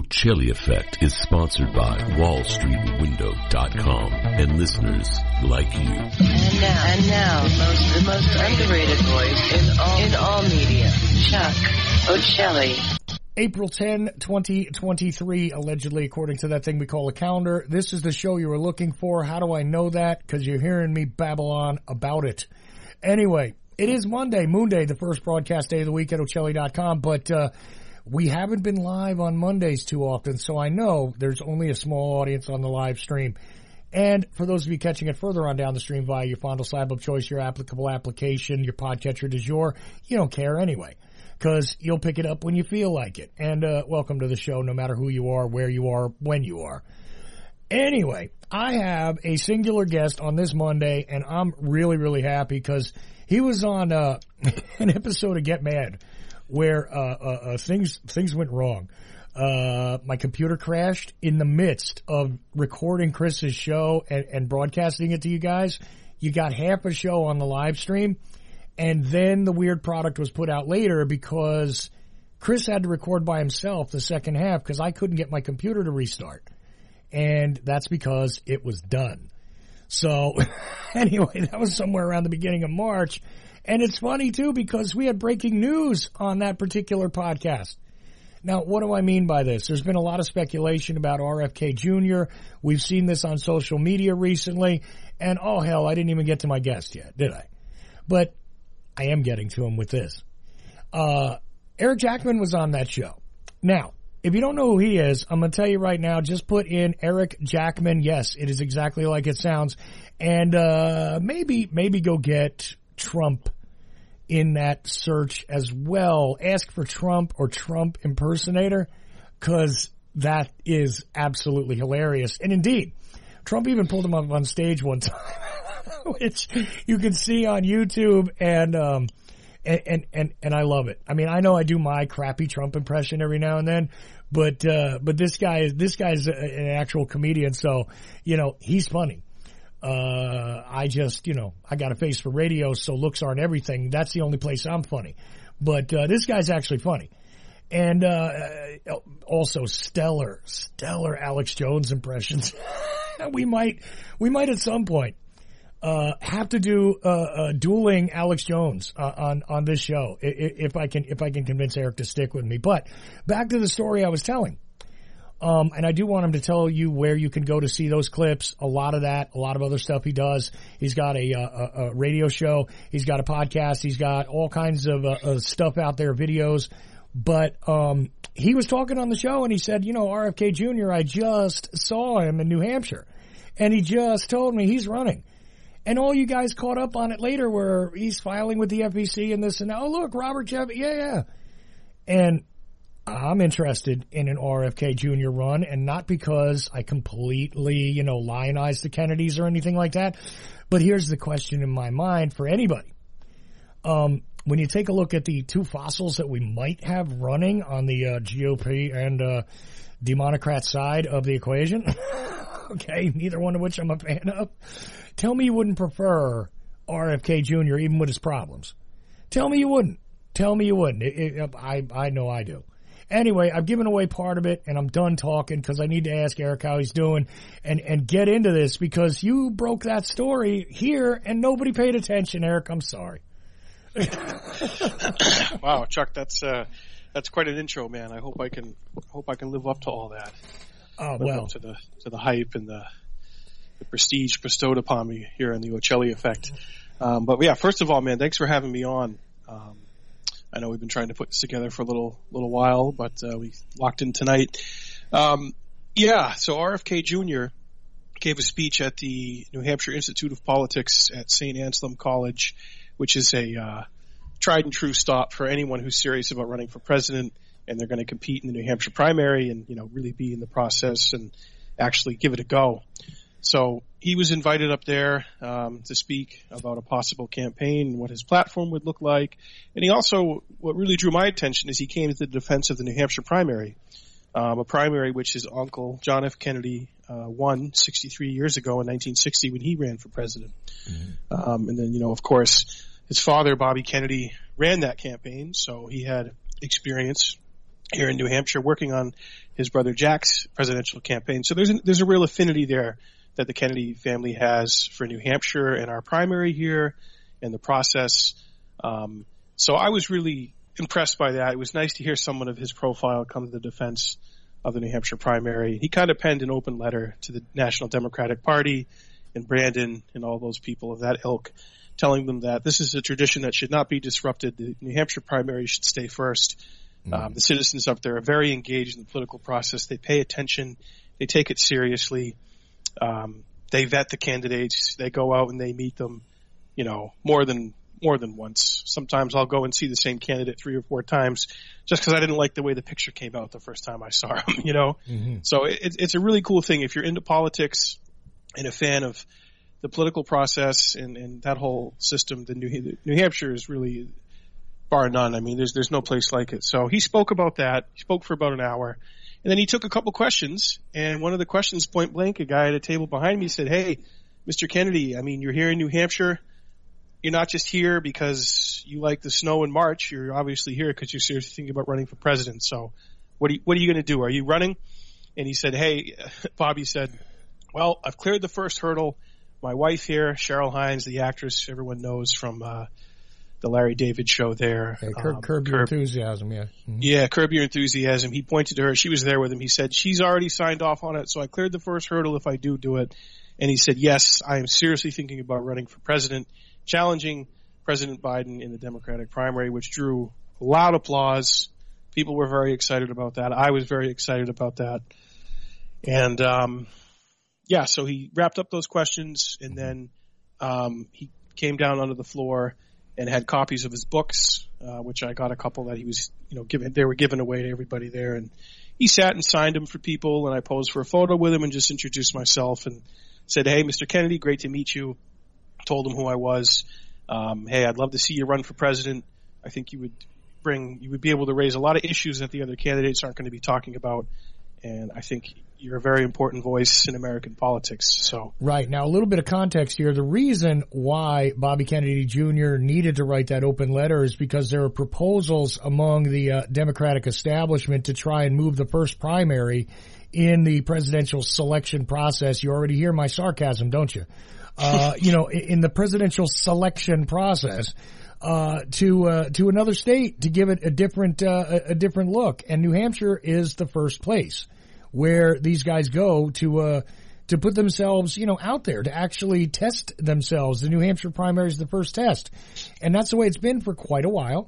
Ocelli Effect is sponsored by WallStreetWindow.com and listeners like you. And now, the most underrated voice in all media, Chuck Ocelli. April 10, 2023, allegedly, according to that thing we call a calendar. This is the show you were looking for. How do I know that? Because you're hearing me babble on about it. Anyway, it is Monday, Moon Day, the first broadcast day of the week at Ocelli.com, but we haven't been live on Mondays too often, so I know there's only a small audience on the live stream. And for those of you catching it further on down the stream via your Fondle Slab of choice, your applicable application, your podcatcher du jour, you don't care anyway, because you'll pick it up when you feel like it. And welcome to the show, no matter who you are, where you are, when you are. Anyway, I have a singular guest on this Monday, and I'm really, really happy because he was on an episode of Get Mad where things went wrong. My computer crashed in the midst of recording Chris's show and broadcasting it to you guys. You got half a show on the live stream, and then the weird product was put out later because Chris had to record by himself the second half because I couldn't get my computer to restart. And that's because it was done. So anyway, that was somewhere around the beginning of March. And it's funny, too, because we had breaking news on that particular podcast. Now, what do I mean by this? There's been a lot of speculation about RFK Jr. We've seen this on social media recently. And, oh, hell, I didn't even get to my guest yet, did I? But I am getting to him with this. Eric Jackman was on that show. Now, if you don't know who he is, I'm going to tell you right now, just put in Eric Jackman. Yes, it is exactly like it sounds. And maybe go get Trump in that search as well. Ask for Trump or Trump impersonator, because that is absolutely hilarious. And indeed, Trump even pulled him up on stage one time, which you can see on YouTube, and I love it. I mean, I know I do my crappy Trump impression every now and then, but this guy's an actual comedian, so, he's funny. I just, I got a face for radio, so looks aren't everything. That's the only place I'm funny. But, this guy's actually funny. And, also stellar Alex Jones impressions. we might at some point, have to do, dueling Alex Jones, on this show, if I can convince Eric to stick with me. But back to the story I was telling. And I do want him to tell you where you can go to see those clips. A lot of other stuff he does. He's got a radio show. He's got a podcast. He's got all kinds of stuff out there, videos. But, he was talking on the show and he said, RFK Jr., I just saw him in New Hampshire and he just told me he's running. And all you guys caught up on it later where he's filing with the FEC and this and that. Oh, look, Robert Jeff. Yeah. And I'm interested in an RFK Jr. run, and not because I completely, lionize the Kennedys or anything like that. But here's the question in my mind for anybody. When you take a look at the two fossils that we might have running on the GOP and Democrat side of the equation, okay, neither one of which I'm a fan of, tell me you wouldn't prefer RFK Jr. even with his problems. Tell me you wouldn't. I know I do. Anyway, I've given away part of it, and I'm done talking because I need to ask Eric how he's doing and get into this because you broke that story here and nobody paid attention, Eric. I'm sorry. Wow, Chuck, that's quite an intro, man. I hope I can live up to all that. Oh, well, to the hype and the prestige bestowed upon me here in the Ocelli Effect. But yeah, first of all, man, thanks for having me on. I know we've been trying to put this together for a little while, but we locked in tonight. So RFK Jr. gave a speech at the New Hampshire Institute of Politics at St. Anselm College, which is a tried and true stop for anyone who's serious about running for president, and they're going to compete in the New Hampshire primary and, really be in the process and actually give it a go. So he was invited up there to speak about a possible campaign and what his platform would look like. And he also, what really drew my attention is he came to the defense of the New Hampshire primary, a primary which his uncle, John F. Kennedy, won 63 years ago in 1960 when he ran for president. Mm-hmm. And then, of course, his father, Bobby Kennedy, ran that campaign, so he had experience here in New Hampshire, working on his brother Jack's presidential campaign. So there's a real affinity there that the Kennedy family has for New Hampshire and our primary here and the process. So I was really impressed by that. It was nice to hear someone of his profile come to the defense of the New Hampshire primary. He kind of penned an open letter to the National Democratic Party and Brandon and all those people of that ilk, telling them that this is a tradition that should not be disrupted. The New Hampshire primary should stay first. The citizens up there are very engaged in the political process. They pay attention. They take it seriously. They vet the candidates. They go out and they meet them, more than once. Sometimes I'll go and see the same candidate 3 or 4 times just because I didn't like the way the picture came out the first time I saw him, Mm-hmm. So it's a really cool thing. If you're into politics and a fan of the political process and that whole system, the New Hampshire is really bar none. I mean, there's no place like it. So he spoke about that. He spoke for about an hour. And then he took a couple questions, and one of the questions, point blank, a guy at a table behind me said, "Hey, Mr. Kennedy, I mean, you're here in New Hampshire. You're not just here because you like the snow in March. You're obviously here because you're seriously thinking about running for president. So what are you going to do? Are you running?" And he said, "Hey," Bobby said, "Well, I've cleared the first hurdle. My wife here, Cheryl Hines, the actress everyone knows from the Larry David show there. Hey, Curb Your Enthusiasm, yeah. Mm-hmm. Yeah, Curb Your Enthusiasm. He pointed to her. She was there with him. He said, she's already signed off on it, so I cleared the first hurdle if I do it. And he said, yes, I am seriously thinking about running for president, challenging President Biden in the Democratic primary, which drew loud applause. People were very excited about that. I was very excited about that. And, so he wrapped up those questions, and then he came down onto the floor and had copies of his books, which I got a couple that he was, they were given away to everybody there. And he sat and signed them for people, and I posed for a photo with him and just introduced myself and said, "Hey, Mr. Kennedy, great to meet you." Told him who I was. Hey, I'd love to see you run for president. I think you would be able to raise a lot of issues that the other candidates aren't going to be talking about. And I think you're a very important voice in American politics. So right. Now, a little bit of context here. The reason why Bobby Kennedy Jr. needed to write that open letter is because there are proposals among the Democratic establishment to try and move the first primary in the presidential selection process. You already hear my sarcasm, don't you? In the presidential selection process, to another state to give it a different look. And New Hampshire is the first place where these guys go to put themselves, out there, to actually test themselves. The New Hampshire primary is the first test. And that's the way it's been for quite a while.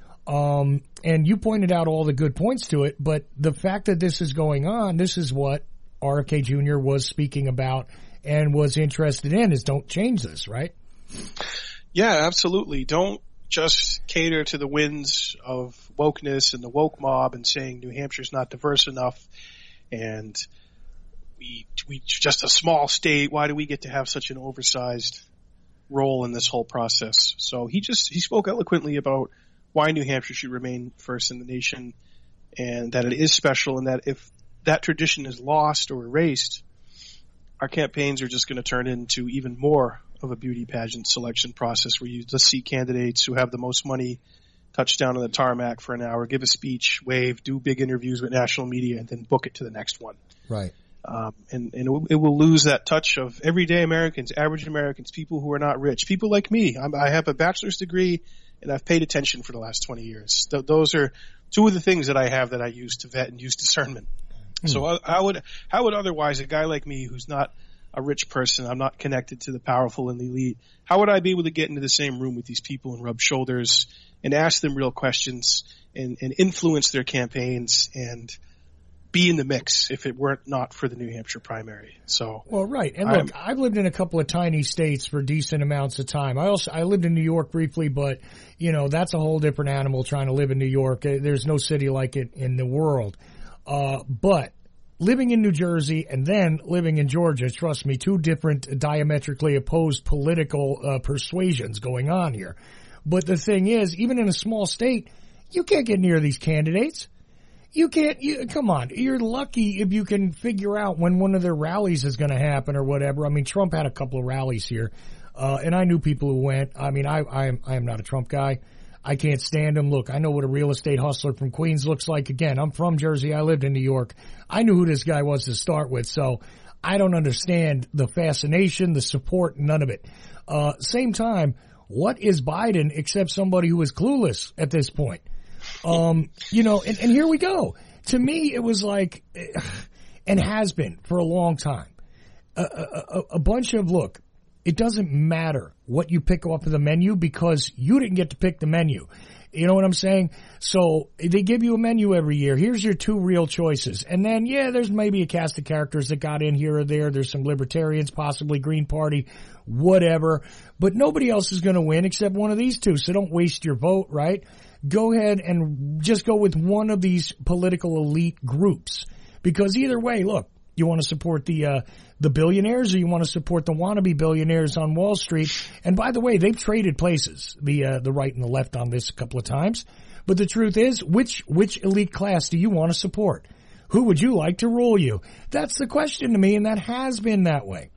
And you pointed out all the good points to it, but the fact that this is going on, this is what RFK Jr. was speaking about and was interested in, is don't change this, right? Yeah, absolutely. Don't just cater to the winds of wokeness and the woke mob and saying New Hampshire's not diverse enough and we just a small state. Why do we get to have such an oversized role in this whole process? So he spoke eloquently about why New Hampshire should remain first in the nation and that it is special, and that if that tradition is lost or erased, our campaigns are just going to turn into even more of a beauty pageant selection process where you just see candidates who have the most money touch down on the tarmac for an hour, give a speech, wave, do big interviews with national media, and then book it to the next one. Right. And it will lose that touch of everyday Americans, average Americans, people who are not rich, people like me. I have a bachelor's degree, and I've paid attention for the last 20 years. Those are two of the things that I have that I use to vet and use discernment. So how would otherwise a guy like me who's not a rich person, I'm not connected to the powerful and the elite, how would I be able to get into the same room with these people and rub shoulders and ask them real questions and influence their campaigns and be in the mix if it weren't not for the New Hampshire primary? So, well, right. And look, I've lived in a couple of tiny states for decent amounts of time. I lived in New York briefly, but that's a whole different animal trying to live in New York. There's no city like it in the world. But living in New Jersey and then living in Georgia, trust me, two different diametrically opposed political persuasions going on here. But the thing is, even in a small state, you can't get near these candidates. Come on, you're lucky if you can figure out when one of their rallies is going to happen or whatever. I mean, Trump had a couple of rallies here, and I knew people who went. I mean, I am not a Trump guy. I can't stand him. Look, I know what a real estate hustler from Queens looks like. Again, I'm from Jersey. I lived in New York. I knew who this guy was to start with, so I don't understand the fascination, the support, none of it. Same time, what is Biden except somebody who is clueless at this point? And here we go. To me, it was like, and has been for a long time, a bunch of, look, it doesn't matter what you pick off of the menu because you didn't get to pick the menu. You know what I'm saying? So they give you a menu every year. Here's your two real choices. And then, there's maybe a cast of characters that got in here or there. There's some libertarians, possibly Green Party, whatever. But nobody else is going to win except one of these two. So don't waste your vote, right? Go ahead and just go with one of these political elite groups. Because either way, look, you want to support the billionaires or you want to support the wannabe billionaires on Wall Street. And by the way, they've traded places, the right and the left on this a couple of times. But the truth is, which elite class do you want to support? Who would you like to rule you? That's the question to me, and that has been that way.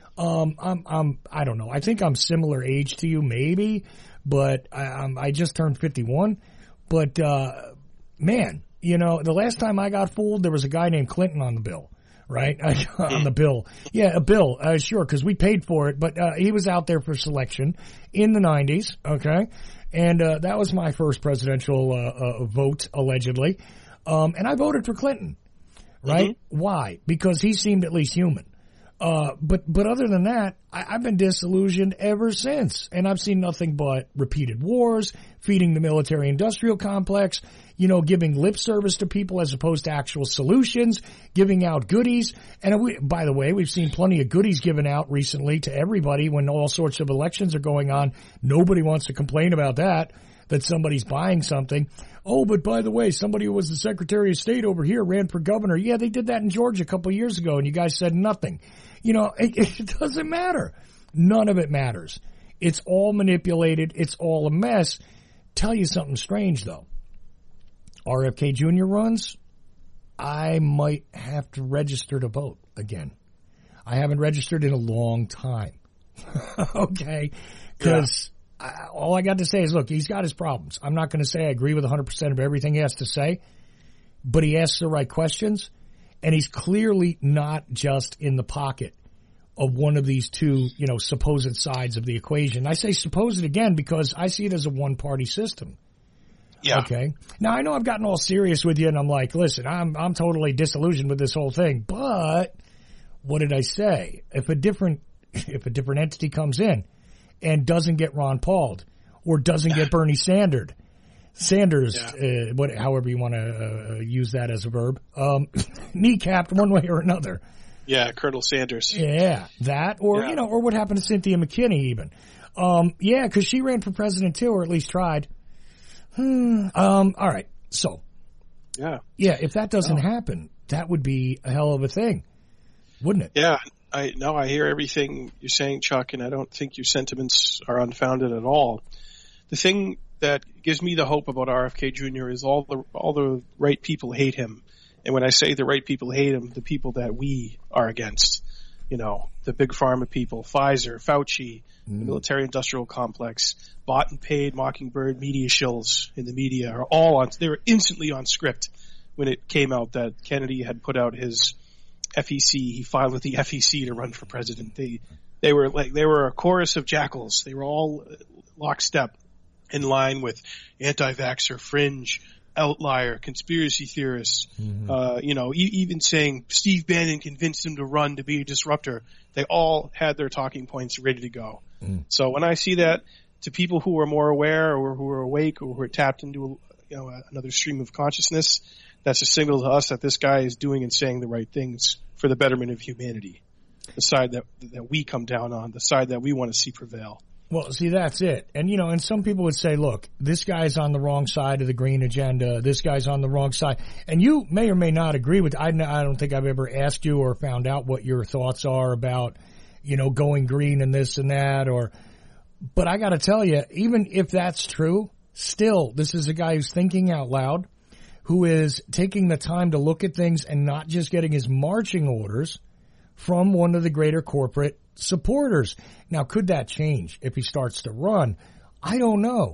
I don't know. I think I'm similar age to you, maybe, but I just turned 51. But, man, the last time I got fooled, there was a guy named Clinton on the bill. Right? On the bill. Yeah, a bill. Sure, because we paid for it, but he was out there for selection in the 90s, okay? And that was my first presidential vote, allegedly. And I voted for Clinton, right? Mm-hmm. Why? Because he seemed at least human. But other than that, I've been disillusioned ever since. And I've seen nothing but repeated wars, feeding the military-industrial complex, giving lip service to people as opposed to actual solutions, giving out goodies. And by the way, we've seen plenty of goodies given out recently to everybody when all sorts of elections are going on. Nobody wants to complain about that somebody's buying something. Oh, but by the way, somebody who was the Secretary of State over here ran for governor. Yeah, they did that in Georgia a couple of years ago, and you guys said nothing. It doesn't matter. None of it matters. It's all manipulated. It's all a mess. Tell you something strange, though. RFK Jr. runs, I might have to register to vote again. I haven't registered in a long time. Okay? Because all I got to say is, look, he's got his problems. I'm not going to say I agree with 100% of everything he has to say, but he asks the right questions, and he's clearly not just in the pocket of one of these two, supposed sides of the equation. I say supposed again because I see it as a one-party system. Yeah. Okay. Now, I know I've gotten all serious with you, and I'm like, listen, I'm totally disillusioned with this whole thing, but what did I say? If a different entity comes in and doesn't get Ron Pauled or doesn't get Bernie Sanders, however you want to use that as a verb, kneecapped one way or another. Yeah, Colonel Sanders. Yeah, that or or what happened to Cynthia McKinney even. Because she ran for president too, or at least tried. All right. So, yeah, if that doesn't happen, that would be a hell of a thing, wouldn't it? Yeah. I hear everything you're saying, Chuck, and I don't think your sentiments are unfounded at all. The thing that gives me the hope about RFK Jr. is all the right people hate him. And when I say the right people hate him, the people that we are against, the big pharma people, Pfizer, Fauci, the military-industrial complex, bought and paid Mockingbird media shills in the media they were instantly on script when it came out that Kennedy had put out his FEC. He filed with the FEC to run for president. They were a chorus of jackals. They were all lockstep in line with anti-vaxxer, fringe, outlier, conspiracy theorists, even saying Steve Bannon convinced him to run to be a disruptor. They all had their talking points ready to go. So when I see that to people who are more aware or who are awake or who are tapped into another stream of consciousness, that's a signal to us that this guy is doing and saying the right things for the betterment of humanity, the side that we come down on, the side that we want to see prevail. Well, see, that's it. And, and some people would say, look, this guy's on the wrong side of the green agenda. This guy's on the wrong side. And you may or may not agree with I don't think I've ever asked you or found out what your thoughts are about, going green and this and that. But I got to tell you, even if that's true, still, this is a guy who's thinking out loud, who is taking the time to look at things and not just getting his marching orders from one of the greater corporate supporters. Now, could that change if he starts to run? I don't know.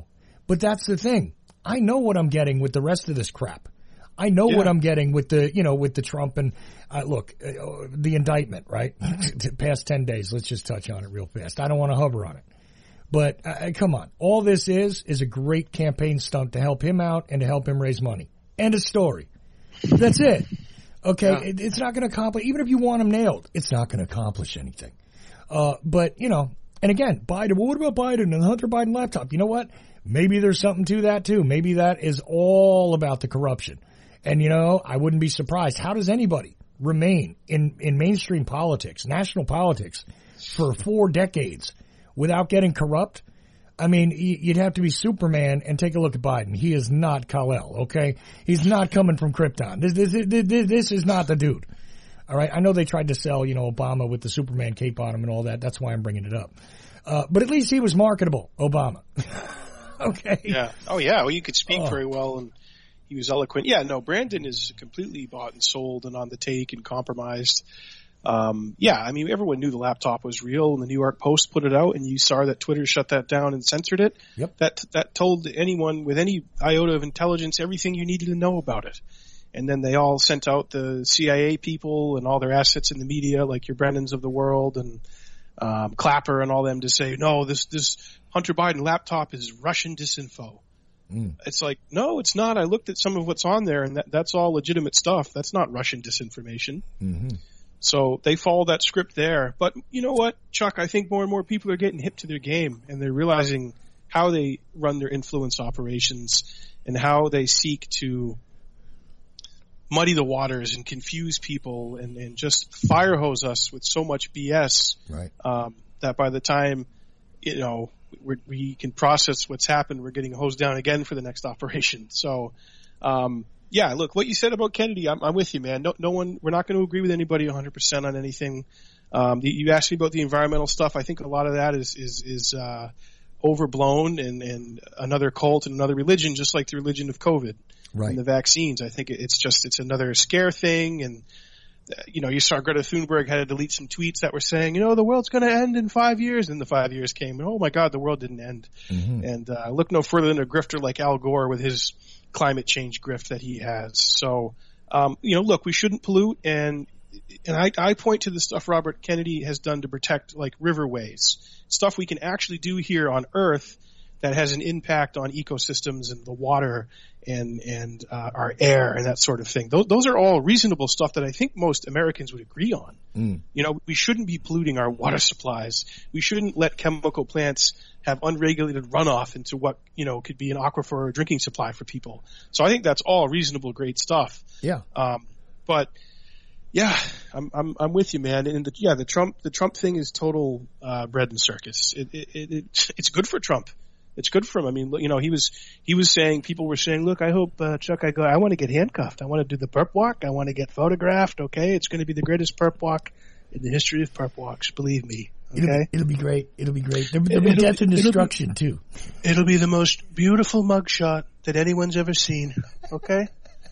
But that's the thing. I know what I'm getting with the rest of this crap. I know what I'm getting with the, with the Trump and, the indictment, right? Past 10 days. Let's just touch on it real fast. I don't want to hover on it. But come on. All this is a great campaign stunt to help him out and to help him raise money. End of story. That's it. Okay. Yeah. It's not going to accomplish, even if you want him nailed, it's not going to accomplish anything. But, and again, Biden, well, what about Biden and the Hunter Biden laptop? You know what? Maybe there's something to that too. Maybe that is all about the corruption. And, I wouldn't be surprised. How does anybody remain in mainstream politics, national politics, for 4 decades without getting corrupt? I mean, you'd have to be Superman and take a look at Biden. He is not Kal-El, okay? He's not coming from Krypton. This is not the dude. All right? I know they tried to sell, Obama with the Superman cape on him and all that. That's why I'm bringing it up. But at least he was marketable, Obama. Okay? Yeah. Oh, yeah. Well, you could speak very well, and he was eloquent. Yeah, no, Brandon is completely bought and sold and on the take and compromised. Everyone knew the laptop was real, and the New York Post put it out, and you saw that Twitter shut that down and censored it. Yep. That told anyone with any iota of intelligence everything you needed to know about it. And then they all sent out the CIA people and all their assets in the media, like your Brennans of the world and Clapper and all them, to say, no, this Hunter Biden laptop is Russian disinfo. It's like, no, it's not. I looked at some of what's on there, and that's all legitimate stuff. That's not Russian disinformation. Mm-hmm. So they follow that script there. But you know what, Chuck? I think more and more people are getting hip to their game, and they're realizing how they run their influence operations and how they seek to muddy the waters and confuse people and just fire hose us with so much BS, right? That by the time, we can process what's happened, we're getting hosed down again for the next operation. So, look, what you said about Kennedy, I'm with you, man. No one, we're not going to agree with anybody 100% on anything. You asked me about the environmental stuff. I think a lot of that is overblown and another cult and another religion, just like the religion of COVID. Right. And the vaccines. I think it's another scare thing. And, you saw Greta Thunberg had to delete some tweets that were saying, the world's going to end in 5 years. And the 5 years came, and oh my God, the world didn't end. Mm-hmm. And look no further than a grifter like Al Gore with his climate change grift that he has. So, look, we shouldn't pollute. And I point to the stuff Robert Kennedy has done to protect, like, riverways, stuff we can actually do here on Earth that has an impact on ecosystems and the water and our air and that sort of thing. Those are all reasonable stuff that I think most Americans would agree on. We shouldn't be polluting our water supplies. We shouldn't let chemical plants have unregulated runoff into what, could be an aquifer or a drinking supply for people. So I think that's all reasonable, great stuff. Yeah. But yeah, I'm with you, man. And the Trump thing is total bread and circus. It's good for Trump. It's good for him. I mean, he was saying, people were saying, look, I hope, Chuck, I want to get handcuffed. I want to do the perp walk. I want to get photographed. Okay. It's going to be the greatest perp walk in the history of perp walks. Believe me. Okay. It'll be great. There'll be death and destruction too. It'll be the most beautiful mugshot that anyone's ever seen. Okay.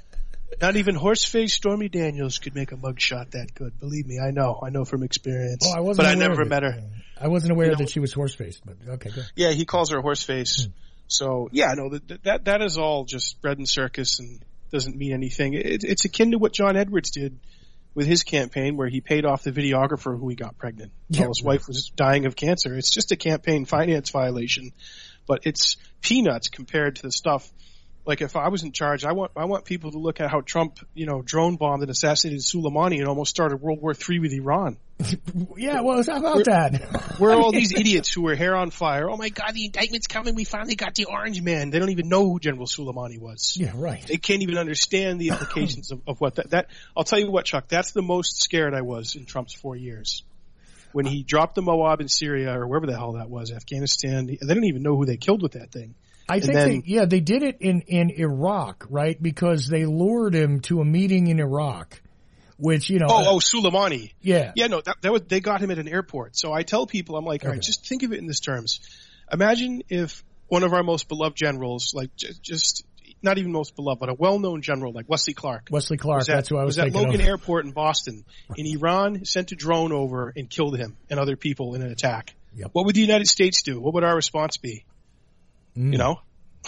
Not even horse-faced Stormy Daniels could make a mugshot that good. Believe me, I know from experience. But I never met her. I wasn't aware that she was horse-faced, but okay, good. Yeah, he calls her horse-face. So, yeah, no, that is all just bread and circus and doesn't mean anything. It's akin to what John Edwards did with his campaign, where he paid off the videographer who he got pregnant while his wife was dying of cancer. It's just a campaign finance violation, but it's peanuts compared to the stuff. Like, if I was in charge, I want people to look at how Trump, drone bombed and assassinated Soleimani and almost started World War III with Iran. Yeah, well, how about that? We're all these idiots who were hair on fire. Oh my God, the indictment's coming. We finally got the orange man. They don't even know who General Soleimani was. Yeah, right. They can't even understand the implications of what that. I'll tell you what, Chuck, that's the most scared I was in Trump's 4 years. When he dropped the Moab in Syria or wherever the hell that was, Afghanistan, they don't even know who they killed with that thing. I think they did it in Iraq, right? Because they lured him to a meeting in Iraq, which, Soleimani. Yeah. Yeah, no, they got him at an airport. So I tell people, I'm like, all right, just think of it in this terms. Imagine if one of our most beloved generals, like just not even most beloved, but a well-known general like Wesley Clark. That's who I was thinking of. Was at Logan of. Airport in Boston. Right. In Iran, sent a drone over and killed him and other people in an attack. Yep. What would the United States do? What would our response be?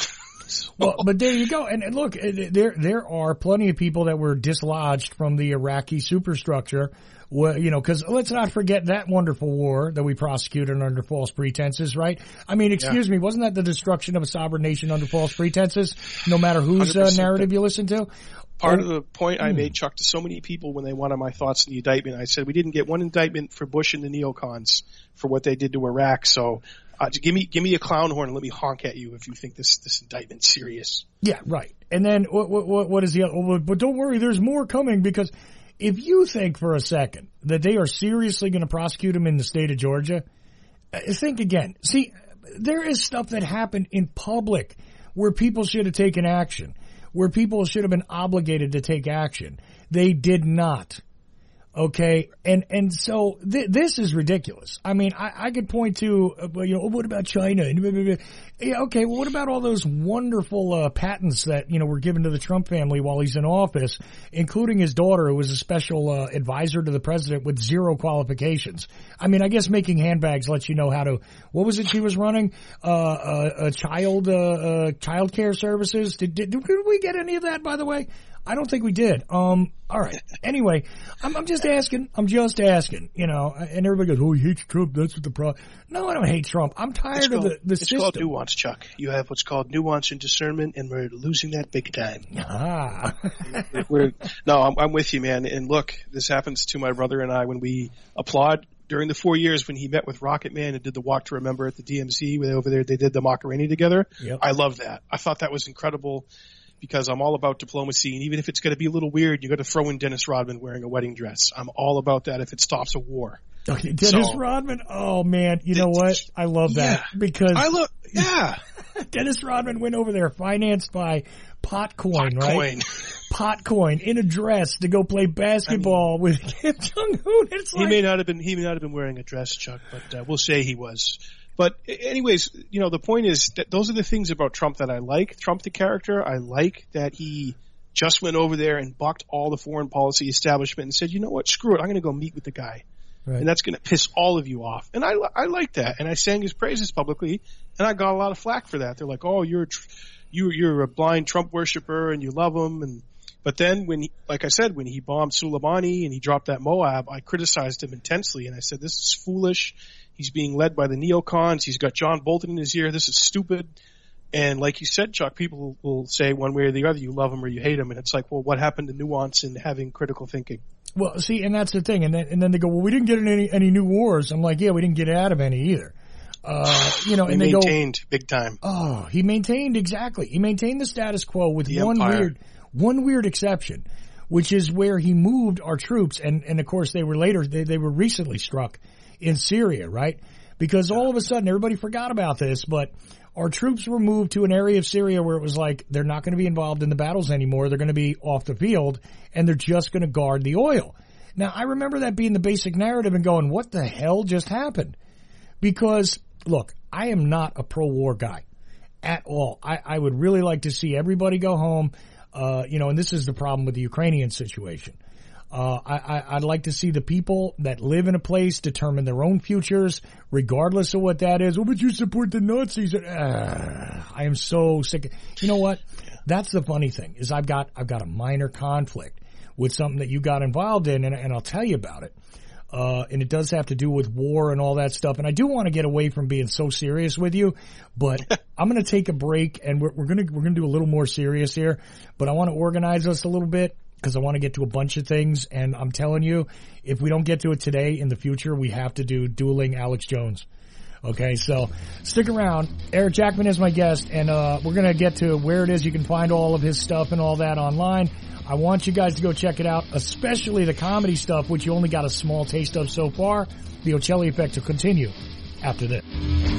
Well, but there you go. And look, there are plenty of people that were dislodged from the Iraqi superstructure. Well, you know, because let's not forget that wonderful war that we prosecuted under false pretenses, right? I mean, excuse me, wasn't that the destruction of a sovereign nation under false pretenses, no matter whose narrative you listen to? Part of the point I made, Chuck, to so many people when they wanted my thoughts on the indictment, I said we didn't get one indictment for Bush and the neocons for what they did to Iraq. So give me a clown horn and let me honk at you if you think this indictment's serious. Yeah, right. And then what is the other? But don't worry, there's more coming, because if you think for a second that they are seriously going to prosecute him in the state of Georgia, think again. See, there is stuff that happened in public where people should have taken action, where people should have been obligated to take action. They did not. Okay, and so this is ridiculous. I mean, I could point to, what about China? Yeah, okay, well, what about all those wonderful patents that, were given to the Trump family while he's in office, including his daughter, who was a special advisor to the president with 0 qualifications? I mean, I guess making handbags lets you know how to, what was it she was running? Child care services? Did we get any of that, by the way? I don't think we did. All right. Anyway, I'm just asking. And everybody goes, "Oh, he hates Trump. That's what the problem." No, I don't hate Trump. I'm tired of the system. It's called nuance, Chuck. You have what's called nuance and discernment, and we're losing that big time. I'm with you, man. And look, this happens to my brother and I when we applaud during the 4 years when he met with Rocket Man and did the Walk to Remember at the DMZ. Over there, they did the Macarena together. Yep. I love that. I thought that was incredible, because I'm all about diplomacy, and even if it's going to be a little weird, you got to throw in Dennis Rodman wearing a wedding dress. I'm all about that if it stops a war. Okay, Dennis Rodman. Oh man, you know what? I love that because Dennis Rodman went over there financed by Potcoin, right? Potcoin in a dress to go play basketball with Kim Jong-un. He may not have been wearing a dress, Chuck, but we'll say he was. But anyways, the point is that those are the things about Trump that I like. Trump, the character, I like that he just went over there and bucked all the foreign policy establishment and said, you know what, screw it, I'm going to go meet with the guy. Right. And that's going to piss all of you off. And I like that. And I sang his praises publicly, and I got a lot of flack for that. They're like, oh, you're a blind Trump worshiper and you love him. But then when he bombed Soleimani and he dropped that Moab, I criticized him intensely. And I said, this is foolish. He's being led by the neocons. He's got John Bolton in his ear. This is stupid. And like you said, Chuck, people will say one way or the other, you love him or you hate him. And it's like, well, what happened to nuance and having critical thinking? Well, see, and that's the thing. And then they go, well, we didn't get in any new wars. I'm like, yeah, we didn't get out of any either. He maintained big time. Oh, he maintained, exactly. He maintained the status quo with one weird exception, which is where he moved our troops. And of course, they were recently struck in Syria, right? Because all of a sudden, everybody forgot about this, but our troops were moved to an area of Syria where it was like, they're not going to be involved in the battles anymore. They're going to be off the field, and they're just going to guard the oil. Now, I remember that being the basic narrative and going, what the hell just happened? Because, look, I am not a pro-war guy at all. I would really like to see everybody go home, and this is the problem with the Ukrainian situation. I'd like to see the people that live in a place determine their own futures, regardless of what that is. Oh, but you support the Nazis. I am so sick. You know what? That's the funny thing is I've got a minor conflict with something that you got involved in, and I'll tell you about it. And it does have to do with war and all that stuff. And I do want to get away from being so serious with you, but I'm going to take a break, and we're going to do a little more serious here. But I want to organize us a little bit, because I want to get to a bunch of things, and I'm telling you, if we don't get to it today, in the future, we have to do dueling Alex Jones. Okay, so stick around. Eric Jackman is my guest, and we're going to get to where it is you can find all of his stuff and all that online. I want you guys to go check it out, especially the comedy stuff, which you only got a small taste of so far. The Ocelli Effect will continue after this.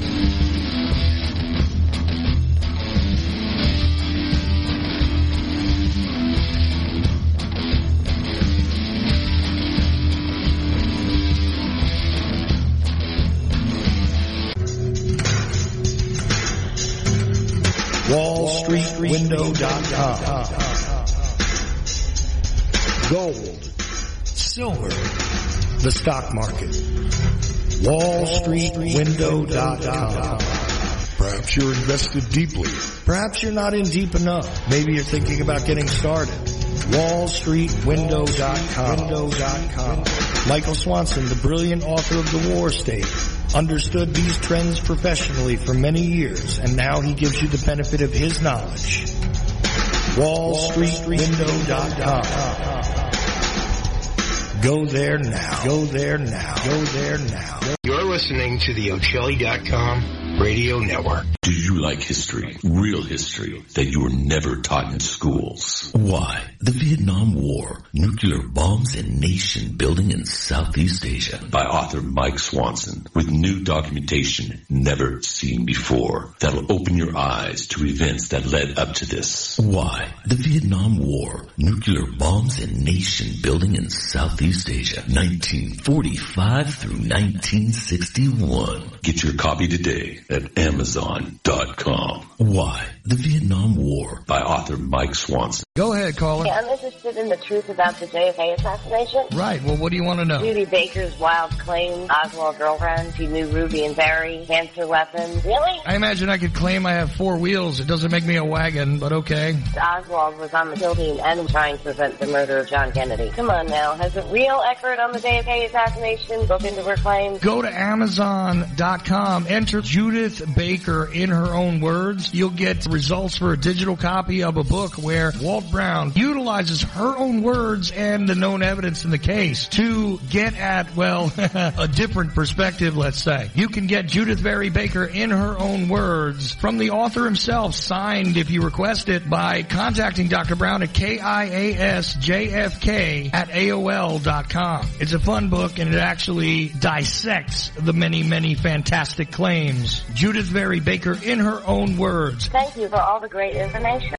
WallStreetWindow.com. Gold, silver, the stock market. WallStreetWindow.com. Perhaps you're invested deeply. Perhaps you're not in deep enough. Maybe you're thinking about getting started. WallStreetWindow.com. Michael Swanson, the brilliant author of The War State, understood these trends professionally for many years, and now he gives you the benefit of his knowledge. WallStreetWindow.com. Go there now. Go there now. Go there now. You're listening to the Ocelli.com radio network. Do you like history? Real history that you were never taught in schools? Why? The Vietnam War, nuclear bombs and nation building in Southeast Asia by author Mike Swanson with new documentation never seen before that'll open your eyes to events that led up to this. Why? The Vietnam War, nuclear bombs and nation building in Southeast Asia, 1945 through 1961. Get your copy today at Amazon.com. Why? The Vietnam War by author Mike Swanson. Go ahead, caller. Yeah, I'm interested in the truth about the JFK assassination. Right. Well, what do you want to know? Judy Baker's wild claim, Oswald girlfriend, she knew Ruby and Barry, cancer weapons. Really? I imagine I could claim I have 4 wheels. It doesn't make me a wagon, but okay. Oswald was on the kill team and trying to prevent the murder of John Kennedy. Come on now. Has a real expert on the JFK assassination looked into her claims? Go to Amazon.com, enter Judith Baker in her own words. You'll get results for a digital copy of a book where Walt Brown utilizes her own words and the known evidence in the case to get at, well, a different perspective, let's say. You can get Judith Barry Baker in her own words from the author himself, signed if you request it by contacting Dr. Brown at KIASJFK@AOL.com. It's a fun book and it actually dissects the many, many fantastic claims. Judith Barry Baker in her own words. Thank you for all the great information.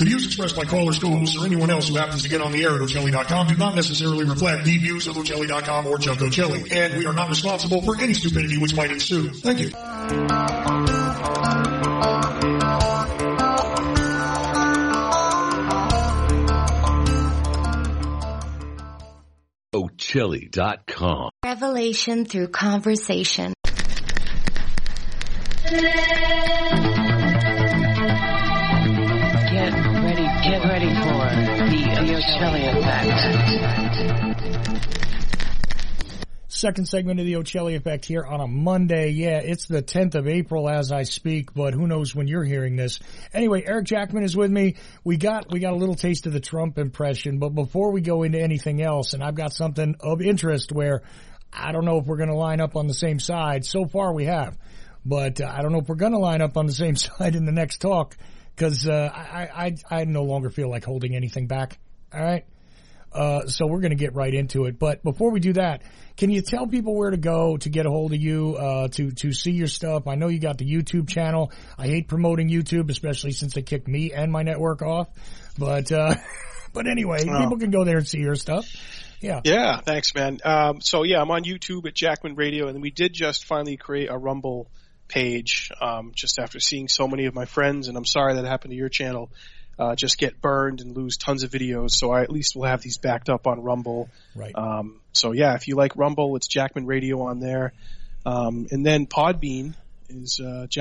The views expressed by callers, co-hosts, or anyone else who happens to get on the air at Ocelli.com do not necessarily reflect the views of Ocelli.com or Chuck Ocelli, and we are not responsible for any stupidity which might ensue. Thank you. Ocelli.com. Revelation through conversation. Get ready for the Ocelli Effect. Second segment of the Ocelli Effect here on a Monday. Yeah, it's the 10th of April as I speak, but who knows when you're hearing this. Anyway, Eric Jackman is with me. We got a little taste of the Trump impression, but before we go into anything else, and I've got something of interest where I don't know if we're going to line up on the same side. So far we have, but I don't know if we're going to line up on the same side in the next talk, because I no longer feel like holding anything back. All right? So we're going to get right into it. But before we do that, can you tell people where to go to get a hold of you, to see your stuff? I know you got the YouTube channel. I hate promoting YouTube, especially since they kicked me and my network off. But anyway, people can go there and see your stuff. Yeah. Yeah. Thanks, man. So yeah, I'm on YouTube at Jackman Radio, and we did just finally create a Rumble page, just after seeing so many of my friends, and I'm sorry that happened to your channel, just get burned and lose tons of videos. So I at least will have these backed up on Rumble. Right. So yeah, if you like Rumble, it's Jackman Radio on there. And then Podbean is,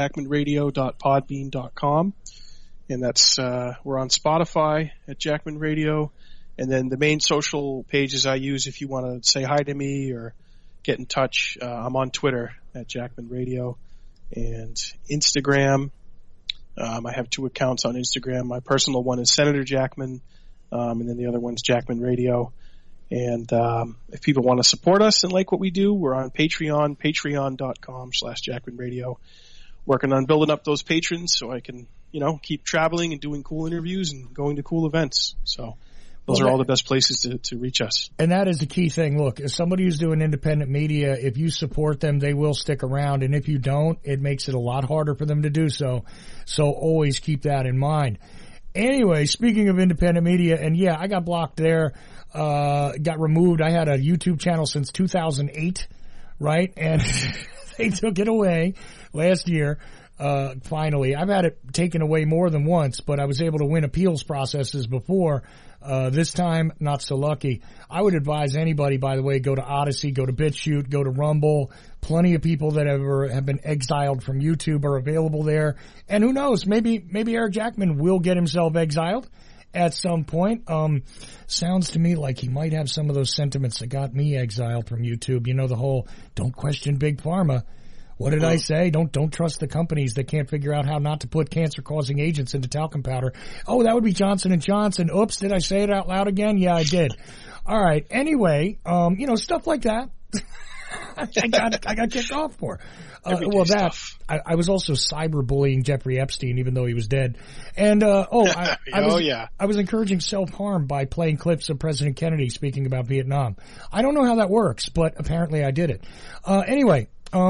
jackmanradio.podbean.com. And that's, we're on Spotify at Jackman Radio. And then the main social pages I use if you want to say hi to me or get in touch, I'm on Twitter at Jackman Radio and Instagram. I have 2 accounts on Instagram. My personal one is Senator Jackman, and then the other one's Jackman Radio. And if people want to support us and like what we do, we're on Patreon, patreon.com/Jackman Radio. Working on building up those patrons so I can, keep traveling and doing cool interviews and going to cool events. So those are all the best places to reach us. And that is the key thing. Look, as somebody who's doing independent media, if you support them, they will stick around. And if you don't, it makes it a lot harder for them to do so. So always keep that in mind. Anyway, speaking of independent media, and yeah, I got blocked there, got removed. I had a YouTube channel since 2008, right? And they took it away last year. Finally, I've had it taken away more than once, but I was able to win appeals processes before. This time, not so lucky. I would advise anybody, by the way, go to Odyssey, go to BitChute, go to Rumble. Plenty of people that have been exiled from YouTube are available there. And who knows, maybe Eric Jackman will get himself exiled at some point. Sounds to me like he might have some of those sentiments that got me exiled from YouTube. The whole, don't question Big Pharma. What did I say? Don't trust the companies that can't figure out how not to put cancer-causing agents into talcum powder. Oh, that would be Johnson & Johnson. Oops, did I say it out loud again? Yeah, I did. All right. Anyway, stuff like that. I got kicked off for. I was also cyberbullying Jeffrey Epstein, even though he was dead. And I was encouraging self-harm by playing clips of President Kennedy speaking about Vietnam. I don't know how that works, but apparently I did it. Anyway.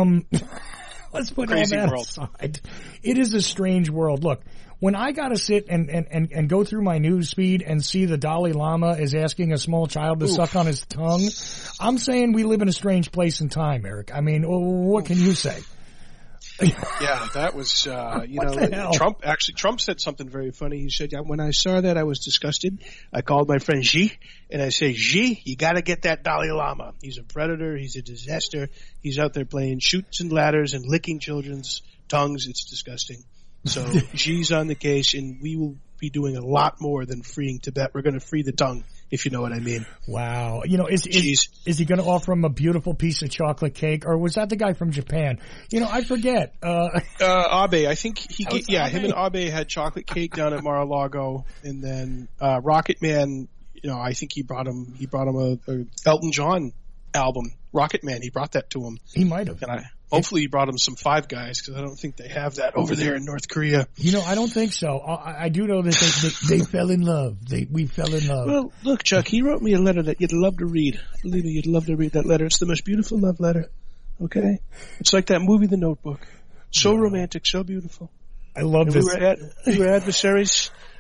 Let's put all that aside. It is a strange world. Look, when I gotta sit and go through my news feed and see the Dalai Lama is asking a small child to suck on his tongue, I'm saying we live in a strange place and time, Eric. I mean, what can you say? Yeah, that was, Trump said something very funny. He said, when I saw that, I was disgusted. I called my friend Xi, and I said, Xi, you gotta get that Dalai Lama. He's a predator. He's a disaster. He's out there playing chutes and ladders and licking children's tongues. It's disgusting. So Xi's on the case, and we will be doing a lot more than freeing Tibet. We're going to free the tongue, if you know what I mean. Wow. Is he going to offer him a beautiful piece of chocolate cake, or was that the guy from Japan? I forget. Abe, I think him and Abe had chocolate cake down at Mar-a-Lago, and then Rocket Man, I think he brought him a Elton John album, Rocket Man. He brought that to him. He might have. And hopefully he brought him some Five Guys, because I don't think they have that over there in North Korea. I don't think so. I do know that they fell in love. We fell in love. Well, look, Chuck, he wrote me a letter that you'd love to read. Believe me, you'd love to read that letter. It's the most beautiful love letter. Okay? It's like that movie, The Notebook. So romantic, so beautiful. I love this. We were adversaries.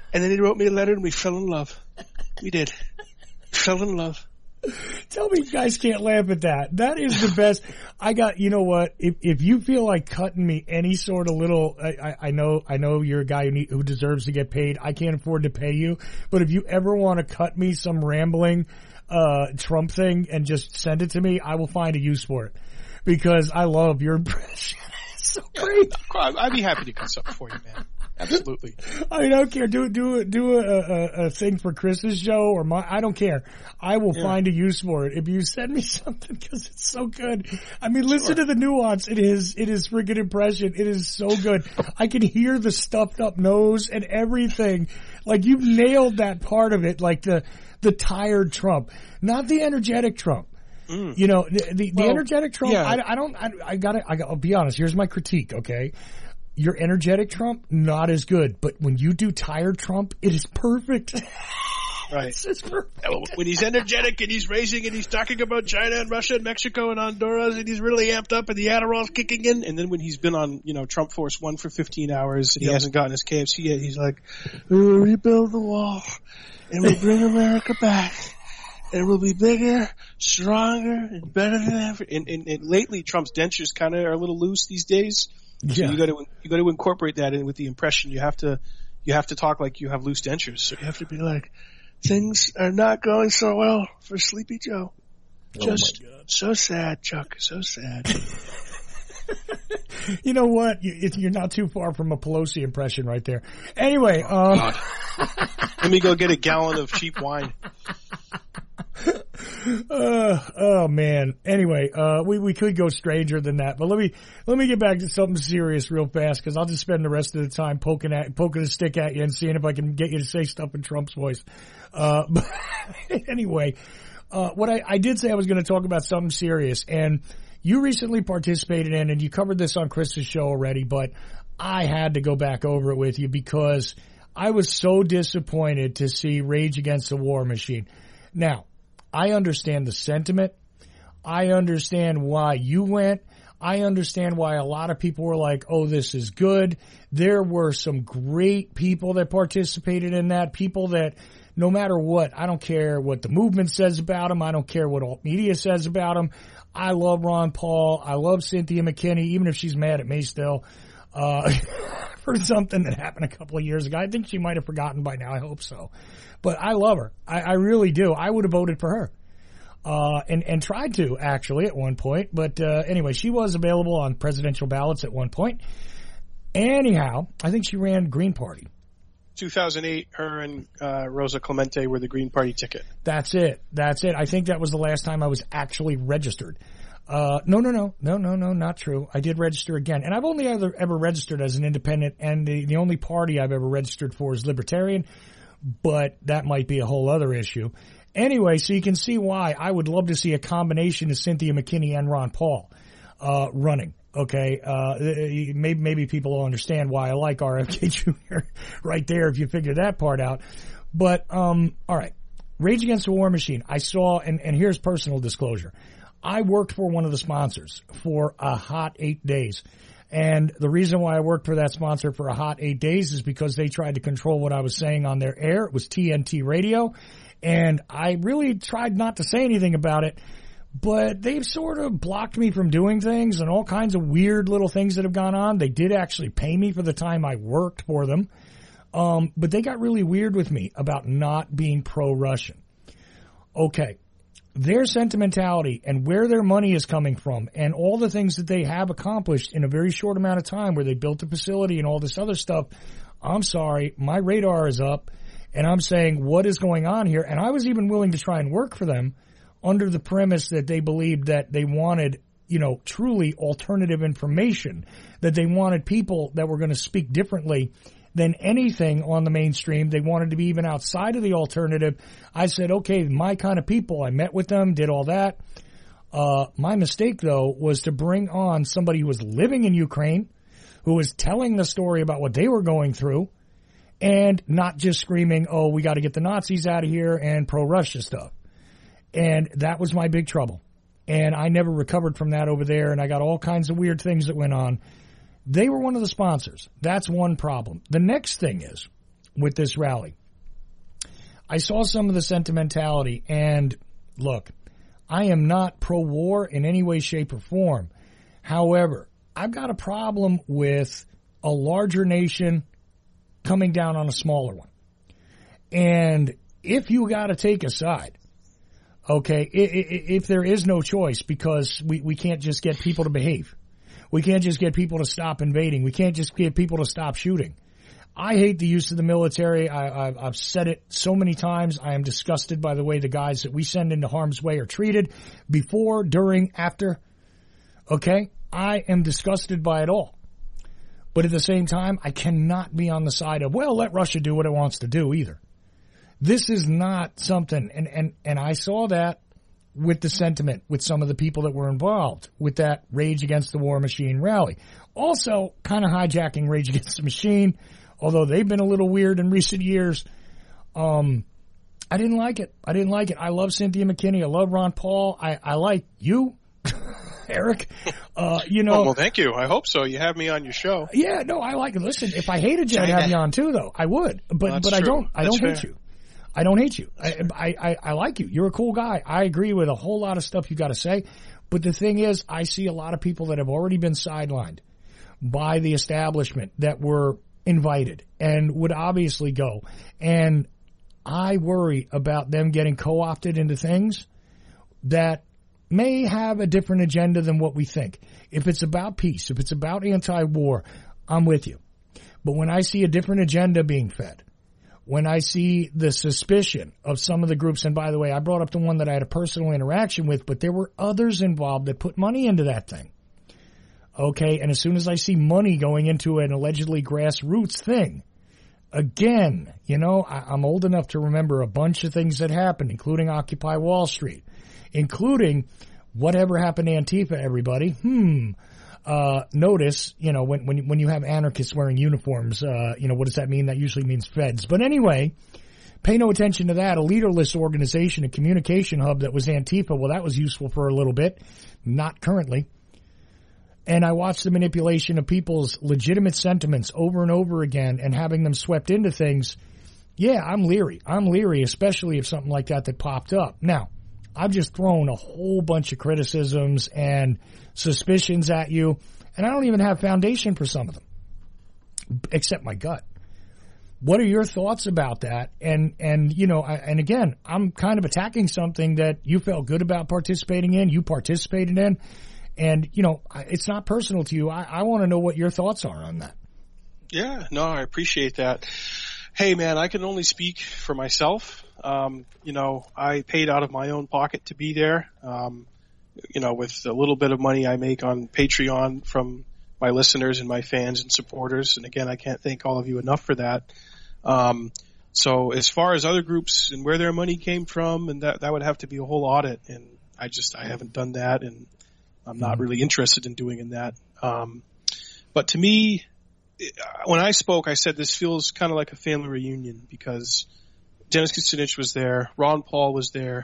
And then he wrote me a letter and we fell in love. We did. Fell in love. Tell me you guys can't laugh at that. That is the best. You know what? If you feel like cutting me any sort of little, I know you're a guy who deserves to get paid. I can't afford to pay you. But if you ever want to cut me some rambling, Trump thing and just send it to me, I will find a use for it. Because I love your impression. It's so great. I'd be happy to cut something for you, man. Absolutely. I don't care. Do a thing for Chris's show or I don't care. I will find a use for it if you send me something because it's so good. I mean, listen to the nuance. It is freaking impression. It is so good. I can hear the stuffed up nose and everything. Like you've nailed that part of it. Like the tired Trump, not the energetic Trump. You know, the energetic Trump. Yeah. I'll be honest. Here's my critique. Okay. Your energetic Trump, not as good. But when you do tired Trump, it is perfect. Right. It's perfect. When he's energetic and he's racing and he's talking about China and Russia and Mexico and Honduras and he's really amped up and the Adderall's kicking in. And then when he's been on, Trump Force 1 for 15 hours and he hasn't gotten his KFC yet, he's like, we will rebuild the wall and we'll bring America back. And we'll be bigger, stronger, and better than ever. And lately, Trump's dentures kind of are a little loose these days. So you got to incorporate that in with the impression. You have to talk like you have loose dentures. So you have to be like, things are not going so well for Sleepy Joe. Just so sad, Chuck. So sad. You know what? You're not too far from a Pelosi impression right there. Anyway, let me go get a gallon of cheap wine. Oh man. Anyway, we could go stranger than that, but let me get back to something serious real fast because I'll just spend the rest of the time poking a stick at you and seeing if I can get you to say stuff in Trump's voice. But anyway, what I did say I was going to talk about something serious, and you recently participated in, and you covered this on Chris's show already, but I had to go back over it with you because I was so disappointed to see Rage Against the War Machine. Now, I understand the sentiment. I understand why you went. I understand why a lot of people were like, oh, this is good. There were some great people that participated in that, people that no matter what, I don't care what the movement says about them. I don't care what alt media says about them. I love Ron Paul. I love Cynthia McKinney, even if she's mad at me still. For something that happened a couple of years ago. I think she might have forgotten by now. I hope so. But I love her. I really do. I would have voted for her. And tried to, actually, at one point. But anyway, she was available on presidential ballots at one point. Anyhow, I think she ran Green Party. 2008, her and Rosa Clemente were the Green Party ticket. That's it. I think that was the last time I was actually registered. No, not true. I did register again. And I've only ever registered as an independent, and the only party I've ever registered for is Libertarian, but that might be a whole other issue. Anyway, so you can see why I would love to see a combination of Cynthia McKinney and Ron Paul running. Okay, maybe people will understand why I like RFK Jr. right there if you figure that part out. But all right, Rage Against the War Machine. I saw, and here's personal disclosure. I worked for one of the sponsors for a hot 8 days. And the reason why I worked for that sponsor for a hot 8 days is because they tried to control what I was saying on their air. It was TNT Radio. And I really tried not to say anything about it, but they've sort of blocked me from doing things and all kinds of weird little things that have gone on. They did actually pay me for the time I worked for them. But they got really weird with me about not being pro-Russian. Okay. Their sentimentality and where their money is coming from and all the things that they have accomplished in a very short amount of time where they built a facility and all this other stuff, I'm sorry, my radar is up and I'm saying what is going on here? And I was even willing to try and work for them under the premise that they believed that they wanted, truly alternative information, that they wanted people that were going to speak differently than anything on the mainstream. They wanted to be even outside of the alternative. I said, okay, my kind of people. I met with them, did all that. My mistake, though, was to bring on somebody who was living in Ukraine, who was telling the story about what they were going through, and not just screaming, oh, we got to get the Nazis out of here and pro-Russia stuff. And that was my big trouble. And I never recovered from that over there, and I got all kinds of weird things that went on. They were one of the sponsors. That's one problem. The next thing is, with this rally. I saw some of the sentimentality, and look, I am not pro-war in any way, shape, or form. However, I've got a problem with a larger nation coming down on a smaller one. And if you got to take a side, okay, if there is no choice, because we can't just get people to behave. We can't just get people to stop invading. We can't just get people to stop shooting. I hate the use of the military. I've said it so many times. I am disgusted by the way the guys that we send into harm's way are treated before, during, after. Okay? I am disgusted by it all. But at the same time, I cannot be on the side of, well, let Russia do what it wants to do either. This is not something, and I saw that with the sentiment with some of the people that were involved with that Rage Against the War Machine rally. Also, kind of hijacking Rage Against the Machine, although they've been a little weird in recent years. I didn't like it. I love Cynthia McKinney. I love Ron Paul. I like you, Eric. Well, thank you. I hope so. You have me on your show. Yeah, no, I like it. Listen, if I hated you, I'd have you on too, though. I would. But I don't hate you. I don't hate you. I like you. You're a cool guy. I agree with a whole lot of stuff you got to say. But the thing is, I see a lot of people that have already been sidelined by the establishment that were invited and would obviously go. And I worry about them getting co-opted into things that may have a different agenda than what we think. If it's about peace, if it's about anti-war, I'm with you. But when I see a different agenda being fed, when I see the suspicion of some of the groups, and by the way, I brought up the one that I had a personal interaction with, but there were others involved that put money into that thing. Okay, and as soon as I see money going into an allegedly grassroots thing, again, I'm old enough to remember a bunch of things that happened, including Occupy Wall Street, including whatever happened to Antifa, everybody. Notice, when you have anarchists wearing uniforms, what does that mean? That usually means feds. But anyway, pay no attention to that. A leaderless organization, a communication hub that was Antifa, well, that was useful for a little bit, not currently. And I watched the manipulation of people's legitimate sentiments over and over again and having them swept into things. Yeah, I'm leery. Especially if something like that popped up. Now, I've just thrown a whole bunch of criticisms and suspicions at you, and I don't even have foundation for some of them, except my gut. What are your thoughts about that? And again, I'm kind of attacking something that you felt good about participating in, you participated in, and, it's not personal to you. I want to know what your thoughts are on that. Yeah, no, I appreciate that. Hey, man, I can only speak for myself. I paid out of my own pocket to be there. With a little bit of money I make on Patreon from my listeners and my fans and supporters. And again, I can't thank all of you enough for that. So as far as other groups and where their money came from, and that would have to be a whole audit. And I haven't done that, and I'm not really interested in doing that. But to me, when I spoke, I said this feels kind of like a family reunion because Dennis Kucinich was there, Ron Paul was there.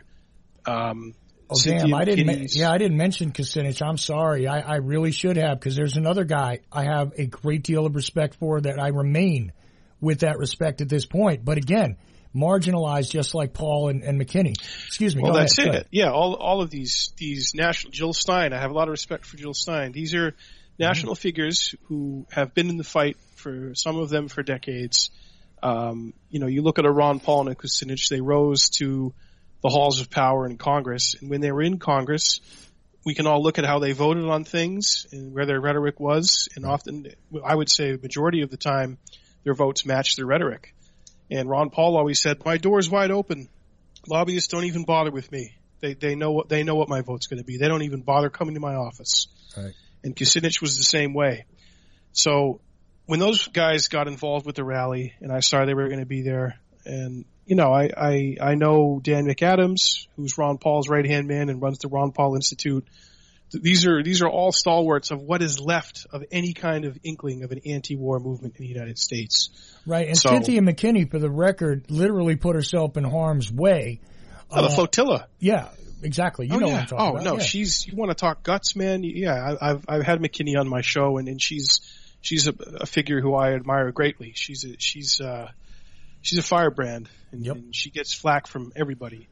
I didn't mention Kucinich. I'm sorry. I really should have, because there's another guy I have a great deal of respect for that I remain with that respect at this point. But again, marginalized just like Paul and McKinney. Excuse me. Well, that's it. Yeah, all of these national, Jill Stein, I have a lot of respect for Jill Stein. These are national figures who have been in the fight, for some of them for decades. You look at a Ron Paul and a Kucinich, they rose to the halls of power in Congress. And when they were in Congress, we can all look at how they voted on things and where their rhetoric was. And often, I would say the majority of the time, their votes matched their rhetoric. And Ron Paul always said, my door's wide open. Lobbyists don't even bother with me. They know what my vote's going to be. They don't even bother coming to my office. Right. And Kucinich was the same way. So when those guys got involved with the rally and I saw they were going to be there, and I know Dan McAdams, who's Ron Paul's right-hand man and runs the Ron Paul Institute. These are all stalwarts of what is left of any kind of inkling of an anti-war movement in the United States. Right, and Cynthia McKinney, for the record, literally put herself in harm's way. The flotilla. Yeah, exactly. You know what I'm talking about. Oh, no, yeah. You want to talk guts, man? Yeah, I've had McKinney on my show, and she's a figure who I admire greatly. She's she's a firebrand, and she gets flack from everybody.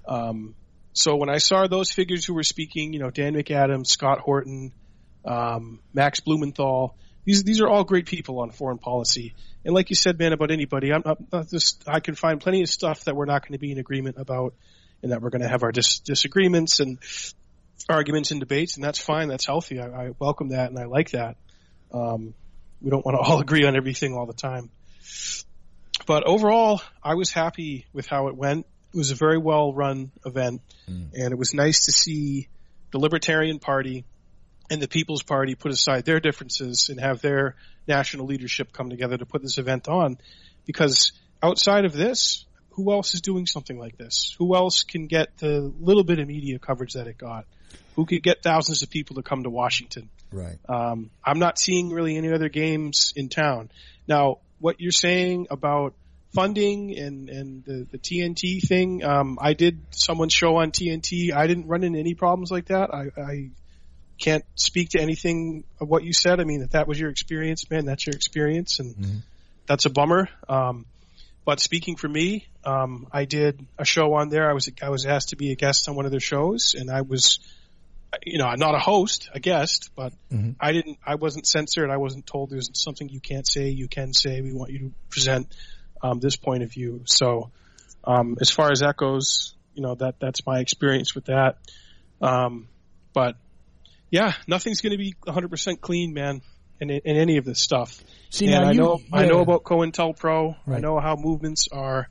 So when I saw those figures who were speaking, Dan McAdams, Scott Horton, Max Blumenthal, these are all great people on foreign policy. And like you said, man, about anybody, I can find plenty of stuff that we're not going to be in agreement about, and that we're going to have our disagreements and arguments and debates, and that's fine. That's healthy. I welcome that, and I like that. We don't want to all agree on everything all the time. But overall, I was happy with how it went. It was a very well-run event, and it was nice to see the Libertarian Party and the People's Party put aside their differences and have their national leadership come together to put this event on. Because outside of this, who else is doing something like this? Who else can get the little bit of media coverage that it got? Who could get thousands of people to come to Washington? Right. I'm not seeing really any other games in town. Now, what you're saying about funding and the TNT thing, I did someone's show on TNT. I didn't run into any problems like that. I can't speak to anything of what you said. I mean, if that was your experience, man, that's your experience, and that's a bummer. But speaking for me, I did a show on there. I was asked to be a guest on one of their shows, and I was, not a host, a guest, but I wasn't censored. I wasn't told there's something you can't say, you can say. We want you to present this point of view. So, as far as that goes, that's my experience with that. But yeah, nothing's going to be 100% clean, man, in any of this stuff. See, and I know about COINTELPRO. Right. I know how movements are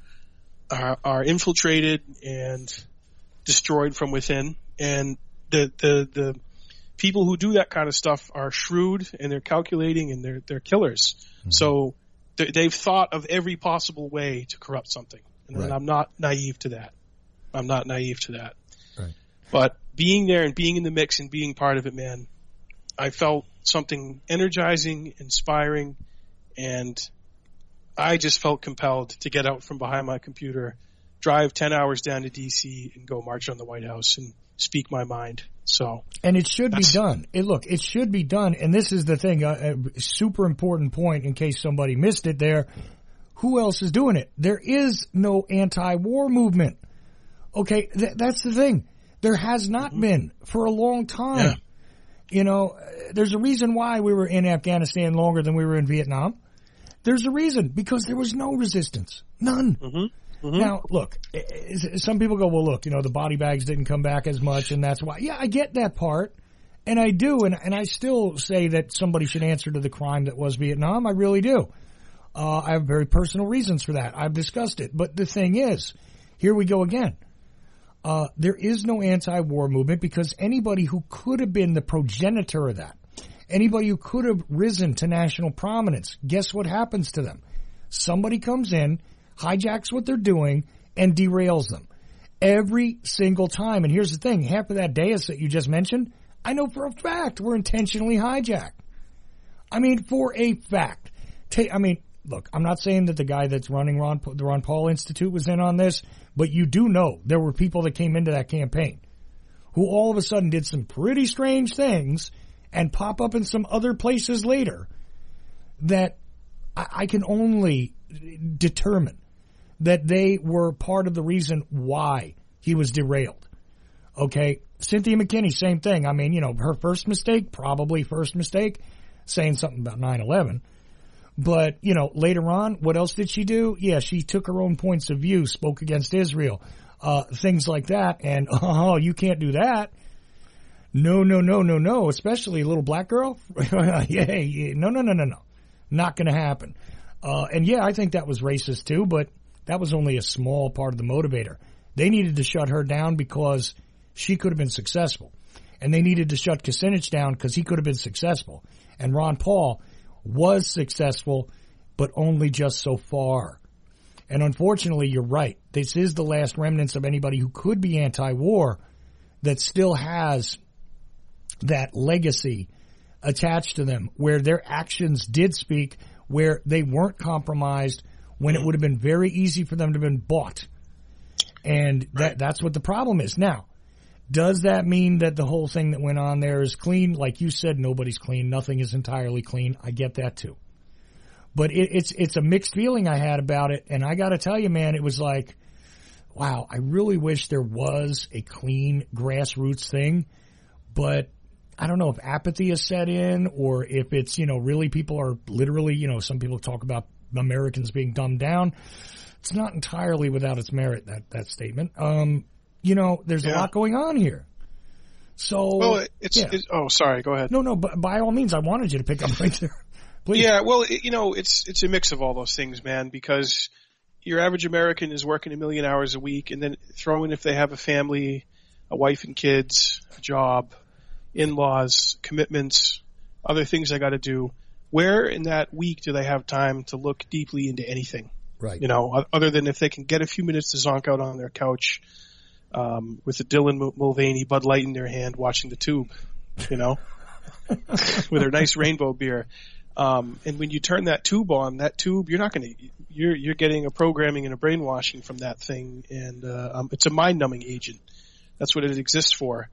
infiltrated and destroyed from within, and the people who do that kind of stuff are shrewd, and they're calculating, and they're killers. So they've thought of every possible way to corrupt something, and I'm not naive to that. Right. But being there and being in the mix and being part of it, man, I felt something energizing, inspiring, and I just felt compelled to get out from behind my computer, drive 10 hours down to D.C. and go march on the White House and speak my mind. And it should be done. It should be done. And this is the thing, a super important point in case somebody missed it there. Who else is doing it? There is no anti-war movement. Okay, that's the thing. There has not been for a long time. Yeah. There's a reason why we were in Afghanistan longer than we were in Vietnam. There's a reason, because there was no resistance. None. Now, look, some people go, well, look, the body bags didn't come back as much, and that's why. Yeah, I get that part, and I do, and I still say that somebody should answer to the crime that was Vietnam. I really do. I have very personal reasons for that. I've discussed it. But the thing is, here we go again. There is no anti-war movement, because anybody who could have been the progenitor of that, anybody who could have risen to national prominence, guess what happens to them? Somebody comes in, hijacks what they're doing, and derails them. Every single time. And here's the thing. Half of that dais that you just mentioned, I know for a fact were intentionally hijacked. I mean, for a fact. Look, I'm not saying that the guy that's running the Ron Paul Institute was in on this, but you do know there were people that came into that campaign who all of a sudden did some pretty strange things and pop up in some other places later that I can only determine that they were part of the reason why he was derailed. Okay? Cynthia McKinney, same thing. I mean, her first mistake, saying something about 9/11. But, later on, what else did she do? Yeah, she took her own points of view, spoke against Israel, things like that. And, you can't do that. No. Especially a little black girl. Yeah, no. Not going to happen. And yeah, I think that was racist too, but that was only a small part of the motivator. They needed to shut her down because she could have been successful. And they needed to shut Kucinich down because he could have been successful. And Ron Paul was successful, but only just so far. And unfortunately, you're right. This is the last remnants of anybody who could be anti-war that still has that legacy attached to them, where their actions did speak, where they weren't compromised, when it would have been very easy for them to have been bought. And that's what the problem is. Now, does that mean that the whole thing that went on there is clean? Like you said, nobody's clean. Nothing is entirely clean. I get that too. But it's a mixed feeling I had about it. And I got to tell you, man, it was like, wow, I really wish there was a clean grassroots thing. But I don't know if apathy has set in or if it's, really people are literally, some people talk about Americans being dumbed down. It's not entirely without its merit, that statement. There's a lot going on here. So, well, sorry, go ahead. No, but by all means, I wanted you to pick up right there. Please. Yeah, well, it's a mix of all those things, man, because your average American is working 1 million hours a week, and then throw in if they have a family, a wife and kids, a job, in-laws, commitments, other things they got to do. Where in that week do they have time to look deeply into anything? Right. Other than if they can get a few minutes to zonk out on their couch with a Dylan Mulvaney Bud Light in their hand watching the Tube, with their nice rainbow beer. And when you turn that tube on, you're getting a programming and a brainwashing from that thing. And it's a mind-numbing agent. That's what it exists for.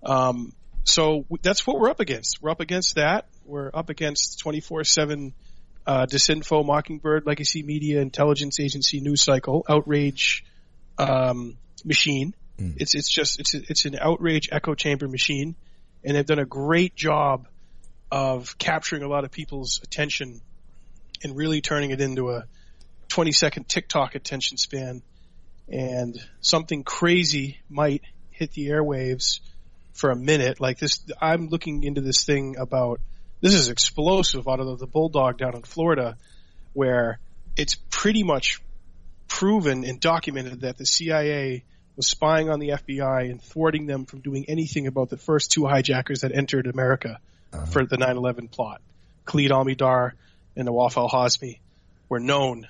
So that's what we're up against. We're up against that. We're up against 24/7 disinfo, Mockingbird, legacy media, intelligence agency, news cycle, outrage machine. It's an outrage echo chamber machine, and they've done a great job of capturing a lot of people's attention and really turning it into a 20-second TikTok attention span. And something crazy might hit the airwaves for a minute. Like this, I'm looking into this thing about, this is explosive out of the Bulldog down in Florida, where it's pretty much proven and documented that the CIA was spying on the FBI and thwarting them from doing anything about the first two hijackers that entered America for the 9/11 plot. Khalid Al-Mihdhar and Nawaf al-Hazmi were known.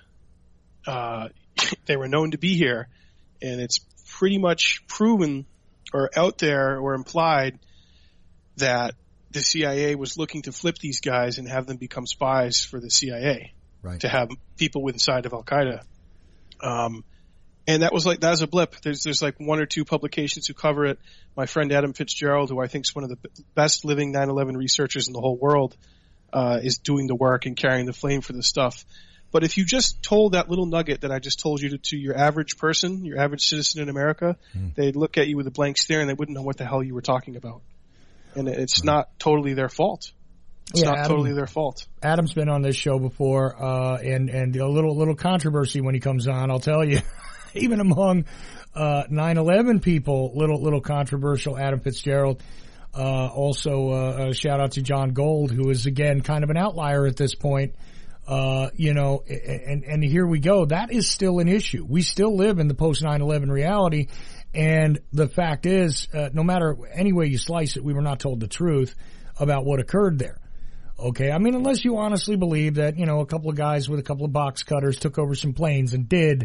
They were known to be here, and it's pretty much proven or out there or implied that the CIA was looking to flip these guys and have them become spies for the CIA, right? To have people inside of Al-Qaeda. And that was a blip. There's like one or two publications who cover it. My friend Adam Fitzgerald, who I think is one of the best living 9/11 researchers in the whole world, is doing the work and carrying the flame for the stuff. But if you just told that little nugget that I just told you to your average person, your average citizen in America, they'd look at you with a blank stare and they wouldn't know what the hell you were talking about. And it's not totally their fault. It's not totally their fault. Adam's been on this show before, and a little controversy when he comes on, I'll tell you. Even among 9/11 people, little controversial. Adam Fitzgerald. Also, a shout out to John Gold, who is again kind of an outlier at this point. And here we go. That is still an issue. We still live in the post 9/11 reality, and the fact is, no matter any way you slice it, we were not told the truth about what occurred there. Okay, I mean, unless you honestly believe that a couple of guys with a couple of box cutters took over some planes and did.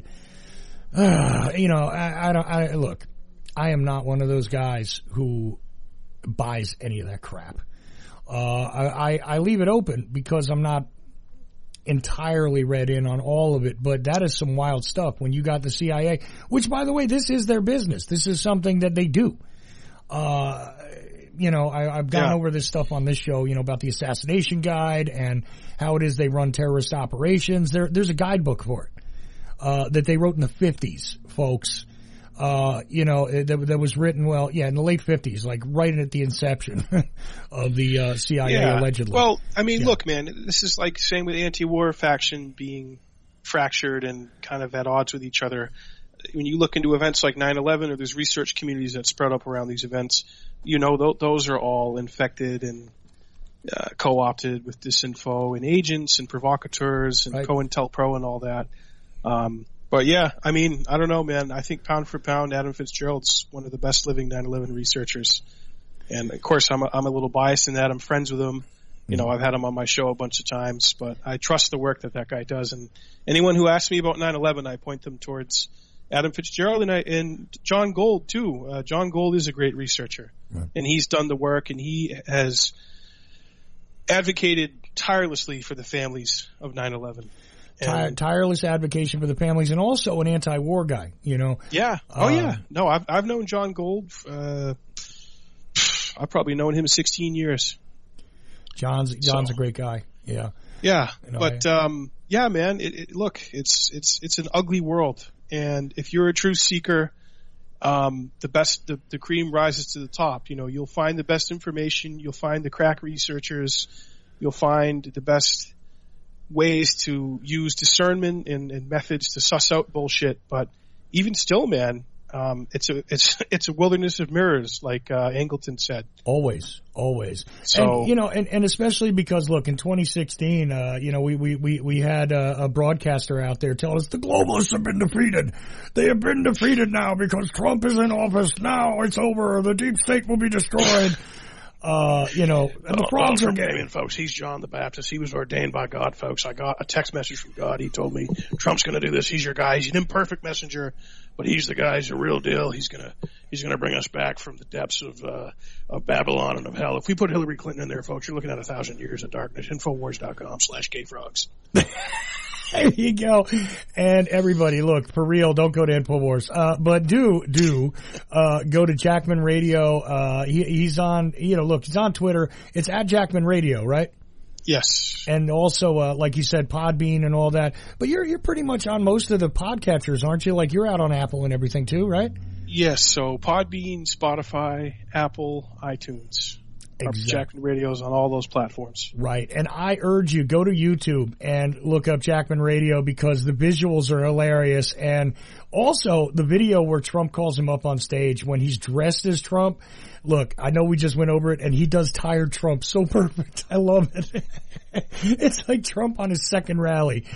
Look, I am not one of those guys who buys any of that crap. I leave it open because I'm not entirely read in on all of it, but that is some wild stuff when you got the CIA, which, by the way, this is their business. This is something that they do. I've gone over this stuff on this show, about the assassination guide and how it is they run terrorist operations. There's a guidebook for it. That they wrote in the 50s, folks. That was written, in the late 50s, like right at the inception of the CIA, allegedly. Well, I mean, look, man, this is like same with anti-war faction being fractured and kind of at odds with each other. When you look into events like 9/11, or there's research communities that spread up around these events, those are all infected and co-opted with disinfo and agents and provocateurs and COINTELPRO and all that. But yeah, I mean, I don't know, man. I think pound for pound, Adam Fitzgerald's one of the best living 9/11 researchers. And of course, I'm a little biased in that. I'm friends with him. I've had him on my show a bunch of times, but I trust the work that guy does. And anyone who asks me about 9/11, I point them towards Adam Fitzgerald and John Gold too. John Gold is a great researcher, and he's done the work, and he has advocated tirelessly for the families of 9/11. Tireless advocation for the families, and also an anti-war guy, Yeah. No, I've known John Gold. I've probably known him 16 years. John's a great guy. Yeah. Yeah, You know, but yeah, man. Look, it's an ugly world, and if you're a truth seeker, the cream rises to the top. You know, you'll find the best information. You'll find the crack researchers. You'll find the best ways to use discernment and methods to suss out bullshit. But even still, man, it's a wilderness of mirrors, like Angleton said. Always. So, and, you know, and especially because, look, in 2016, you know, we had a broadcaster out there tell us the globalists have been defeated. They have been defeated now because Trump is in office. Now it's over. The deep state will be destroyed. You know, and the frogs are gay. Folks, he's John the Baptist. He was ordained by God, folks. I got a text message from God. He told me Trump's going to do this. He's your guy. He's an imperfect messenger, but he's the guy. He's the real deal. He's going to bring us back from the depths of Babylon and of hell. If we put Hillary Clinton in there, folks, you're looking at 1,000 years of darkness. Infowars.com/gayfrogs. There you go. And everybody, look, for real, don't go to InfoWars. But do go to Jackman Radio. He's on, you know, look, he's on Twitter. It's at Jackman Radio, right? Yes. And also, like you said, Podbean and all that. But you're pretty much on most of the podcatchers, aren't you? Like, you're out on Apple and everything too, right? Yes. So Podbean, Spotify, Apple, iTunes. Exactly. Jackman Radio's on all those platforms. Right. And I urge you, go to YouTube and look up Jackman Radio because the visuals are hilarious. And also the video where Trump calls him up on stage when he's dressed as Trump. Look, I know we just went over it and he does tired Trump so perfect. I love it. It's like Trump on his second rally.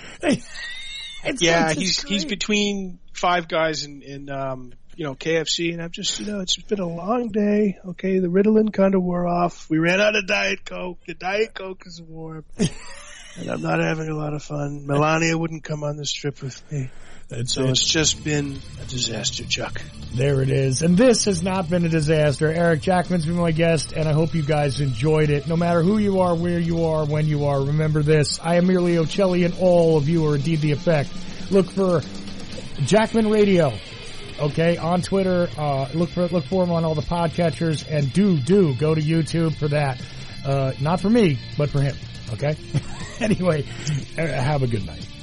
He's between Five Guys and you know, KFC, and I'm just, you know, it's been a long day. Okay, the Ritalin kind of wore off. We ran out of Diet Coke. The Diet Coke is warm. And I'm not having a lot of fun. Melania wouldn't come on this trip with me. So it's just been a disaster, Chuck. There it is. And this has not been a disaster. Eric Jackman's been my guest, and I hope you guys enjoyed it. No matter who you are, where you are, when you are, remember this. I am merely Ocelli, and all of you are indeed the effect. Look for Jackman Radio. Okay, on Twitter, look for him on all the podcatchers, and do go to YouTube for that. Not for me, but for him. Okay? Anyway, have a good night.